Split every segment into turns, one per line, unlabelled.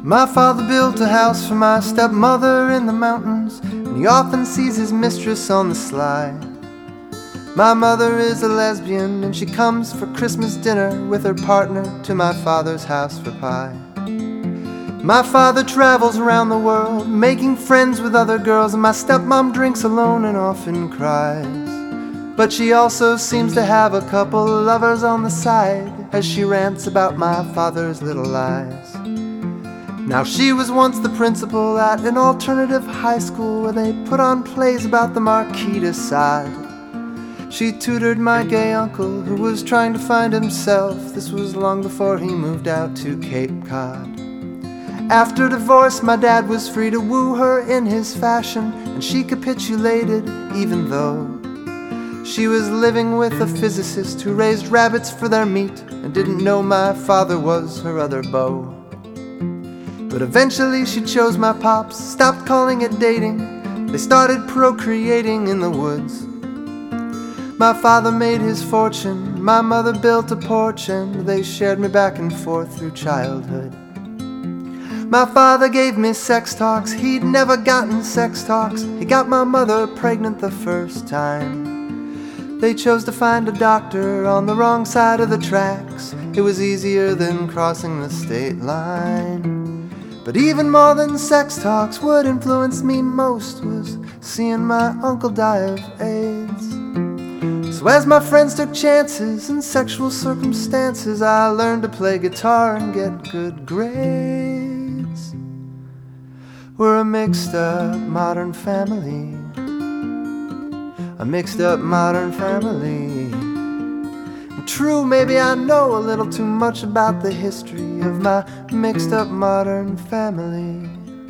My father built a house for my stepmother in the mountains, and he often sees his mistress on the sly. My mother is a lesbian, and she comes for Christmas dinner with her partner to my father's house for pie. My father travels around the world, making friends with other girls, and my stepmom drinks alone and often cries. But she also seems to have a couple lovers on the side, as she rants about my father's little lies. Now she was once the principal at an alternative high school where they put on plays about the Marquis de Sade. She tutored my gay uncle who was trying to find himself. This was long before he moved out to Cape Cod. After divorce, my dad was free to woo her in his fashion, and she capitulated even though she was living with a physicist who raised rabbits for their meat and didn't know my father was her other beau. But eventually she chose my pops, stopped calling it dating. They started procreating in the woods. My father made his fortune, my mother built a porch, and they shared me back and forth through childhood. My father gave me sex talks, he'd never gotten sex talks. He got my mother pregnant the first time. They chose to find a doctor on the wrong side of the tracks. It was easier than crossing the state line. But even more than sex talks, what influenced me most was seeing my uncle die of AIDS. So as my friends took chances in sexual circumstances, I learned to play guitar and get good grades. We're a mixed up modern family, a mixed up modern family. True, maybe I know a little too much about the history of my mixed up modern family.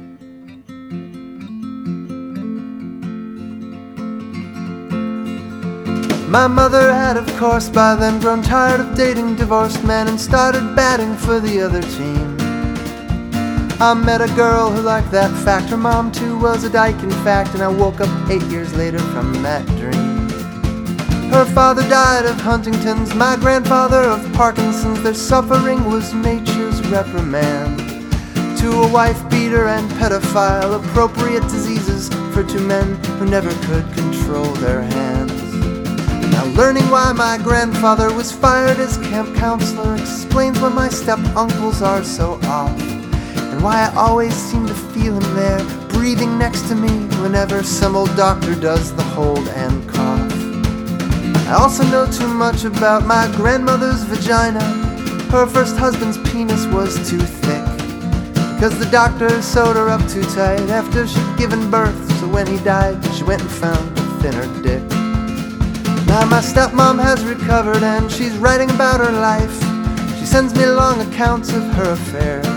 My mother had, of course, by then grown tired of dating divorced men and started batting for the other team. I met a girl who liked that fact. Her mom too was a dyke, in fact, and I woke up 8 years later from that dream. Her father died of Huntington's, my grandfather of Parkinson's. Their suffering was nature's reprimand to a wife beater and pedophile, appropriate diseases for two men who never could control their hands. Now learning why my grandfather was fired as camp counselor explains why my step-uncles are so off, and why I always seem to feel him there, breathing next to me whenever some old doctor does the hold and cough. I also know too much about my grandmother's vagina. Her first husband's penis was too thick, because the doctor sewed her up too tight after she'd given birth, so when he died she went and found a thinner dick. Now my stepmom has recovered and she's writing about her life. She sends me long accounts of her affairs.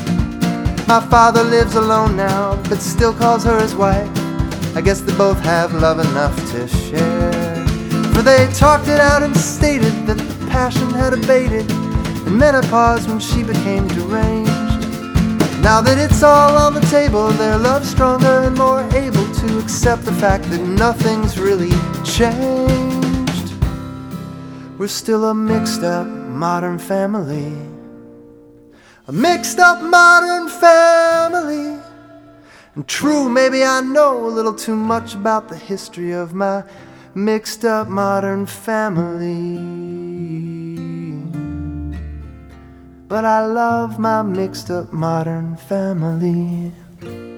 My father lives alone now, but still calls her his wife. I guess they both have love enough to share. For they talked it out and stated that the passion had abated in menopause when she became deranged. Now that it's all on the table, their love's stronger and more able to accept the fact that nothing's really changed. We're still a mixed up modern family, a mixed up modern family. And true, maybe I know a little too much about the history of my mixed up modern family, but I love my mixed up modern family.